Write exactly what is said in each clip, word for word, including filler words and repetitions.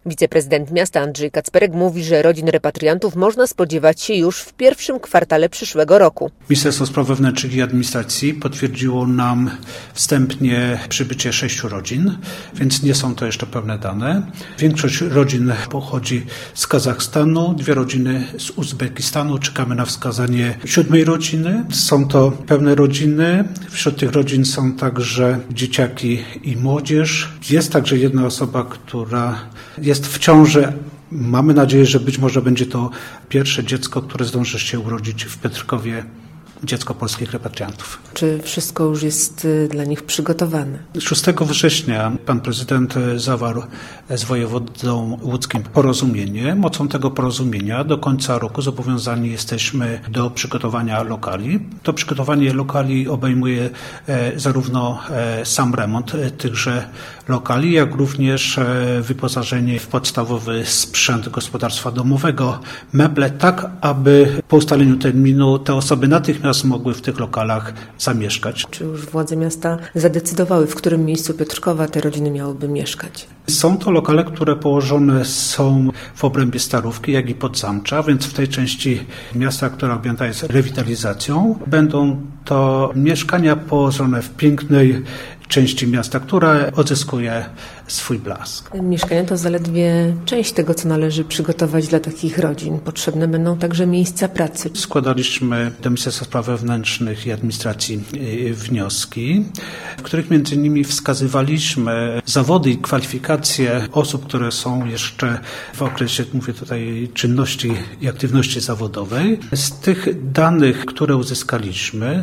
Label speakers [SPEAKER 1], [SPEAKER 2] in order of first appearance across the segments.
[SPEAKER 1] Wiceprezydent miasta Andrzej Kacperek mówi, że rodzin repatriantów można spodziewać się już w pierwszym kwartale przyszłego roku.
[SPEAKER 2] Ministerstwo Spraw Wewnętrznych i Administracji potwierdziło nam wstępnie przybycie sześciu rodzin, więc nie są to jeszcze pełne dane. Większość rodzin pochodzi z Kazachstanu, dwie rodziny z Uzbekistanu. Czekamy na wskazanie siódmej rodziny. Są to pełne rodziny. Wśród tych rodzin są także dzieciaki i młodzież. Jest także jedna osoba, która jest w ciąży. Mamy nadzieję, że być może będzie to pierwsze dziecko, które zdąży się urodzić w Piotrkowie. Dziecko polskich repatriantów.
[SPEAKER 1] Czy wszystko już jest dla nich przygotowane?
[SPEAKER 2] szóstego września pan prezydent zawarł z wojewodą łódzkim porozumienie. Mocą tego porozumienia do końca roku zobowiązani jesteśmy do przygotowania lokali. To przygotowanie lokali obejmuje zarówno sam remont tychże lokali, jak również wyposażenie w podstawowy sprzęt gospodarstwa domowego, meble, tak aby po ustaleniu terminu te osoby natychmiast mogły w tych lokalach zamieszkać.
[SPEAKER 1] Czy już władze miasta zadecydowały, w którym miejscu Piotrkowa te rodziny miałyby mieszkać?
[SPEAKER 2] Są to lokale, które położone są w obrębie Starówki, jak i Podzamcza, więc w tej części miasta, która objęta jest rewitalizacją, będą to mieszkania położone w pięknej części miasta, która odzyskuje swój blask.
[SPEAKER 1] Mieszkania to zaledwie część tego, co należy przygotować dla takich rodzin. Potrzebne będą także miejsca pracy.
[SPEAKER 2] Składaliśmy do Ministerstwa Spraw Wewnętrznych i Administracji wnioski, w których między innymi wskazywaliśmy zawody i kwalifikacje osób, które są jeszcze w okresie, mówię tutaj, czynności i aktywności zawodowej. Z tych danych, które uzyskaliśmy,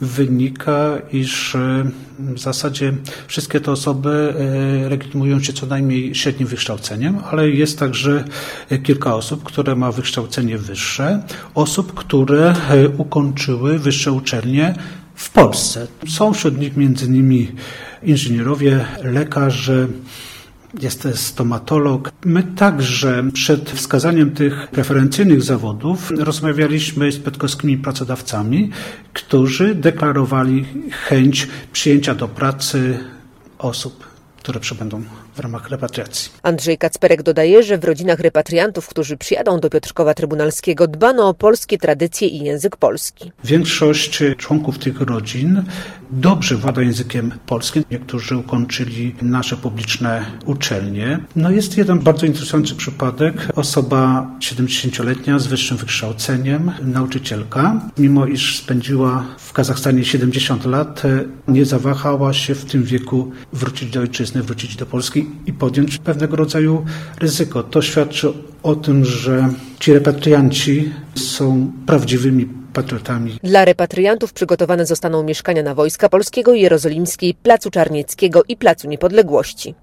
[SPEAKER 2] wynika, iż w zasadzie wszystkie te osoby legitymują się co najmniej średnim wykształceniem, ale jest także kilka osób, które ma wykształcenie wyższe, osób, które ukończyły wyższe uczelnie w Polsce. Są wśród nich między innymi inżynierowie, lekarze, jest stomatolog. My także przed wskazaniem tych preferencyjnych zawodów rozmawialiśmy z piotrkowskimi pracodawcami, którzy deklarowali chęć przyjęcia do pracy osób, które przybędą w ramach repatriacji.
[SPEAKER 1] Andrzej Kacperek dodaje, że w rodzinach repatriantów, którzy przyjadą do Piotrkowa Trybunalskiego, dbano o polskie tradycje i język polski.
[SPEAKER 2] Większość członków tych rodzin dobrze włada językiem polskim. Niektórzy ukończyli nasze publiczne uczelnie. No jest jeden bardzo interesujący przypadek. Osoba siedemdziesięcioletnia z wyższym wykształceniem, nauczycielka. Mimo iż spędziła w Kazachstanie siedemdziesiąt lat, nie zawahała się w tym wieku wrócić do ojczyzny, wrócić do Polski i podjąć pewnego rodzaju ryzyko. To świadczy o tym, że ci repatrianci są prawdziwymi patriotami.
[SPEAKER 1] Dla repatriantów przygotowane zostaną mieszkania na Wojska Polskiego, Jerozolimskiej, Placu Czarnieckiego i Placu Niepodległości.